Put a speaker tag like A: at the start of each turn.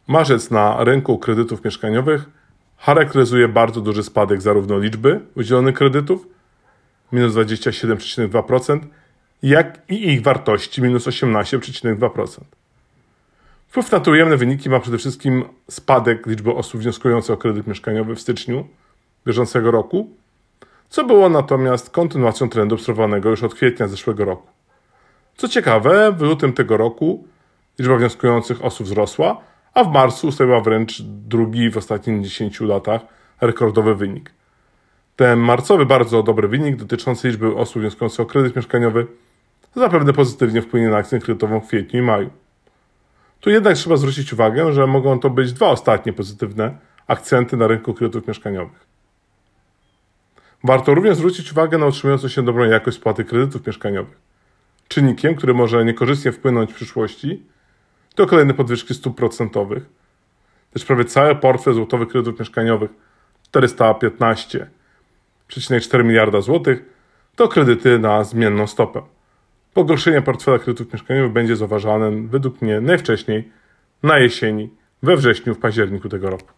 A: Marzec na rynku kredytów mieszkaniowych charakteryzuje bardzo duży spadek zarówno liczby udzielonych kredytów minus 27,2%, jak i ich wartości minus 18,2%. Wpływ na te ujemne wyniki ma przede wszystkim spadek liczby osób wnioskujących o kredyt mieszkaniowy w styczniu bieżącego roku, co było natomiast kontynuacją trendu obserwowanego już od kwietnia zeszłego roku. Co ciekawe, w lutym tego roku liczba wnioskujących osób wzrosła, a w marcu ustaliła wręcz drugi w ostatnich 10 latach rekordowy wynik. Ten marcowy bardzo dobry wynik dotyczący liczby osób wnioskujących o kredyt mieszkaniowy zapewne pozytywnie wpłynie na akcję kredytową w kwietniu i maju. Tu jednak trzeba zwrócić uwagę, że mogą to być dwa ostatnie pozytywne akcenty na rynku kredytów mieszkaniowych. Warto również zwrócić uwagę na utrzymującą się dobrą jakość spłaty kredytów mieszkaniowych. Czynnikiem, który może niekorzystnie wpłynąć w przyszłości, to kolejne podwyżki stóp procentowych, gdyż prawie cały portfel złotowych kredytów mieszkaniowych 415,4 miliarda złotych to kredyty na zmienną stopę. Pogorszenie portfela kredytów mieszkaniowych będzie zauważane według mnie najwcześniej na jesieni, we wrześniu, w październiku tego roku.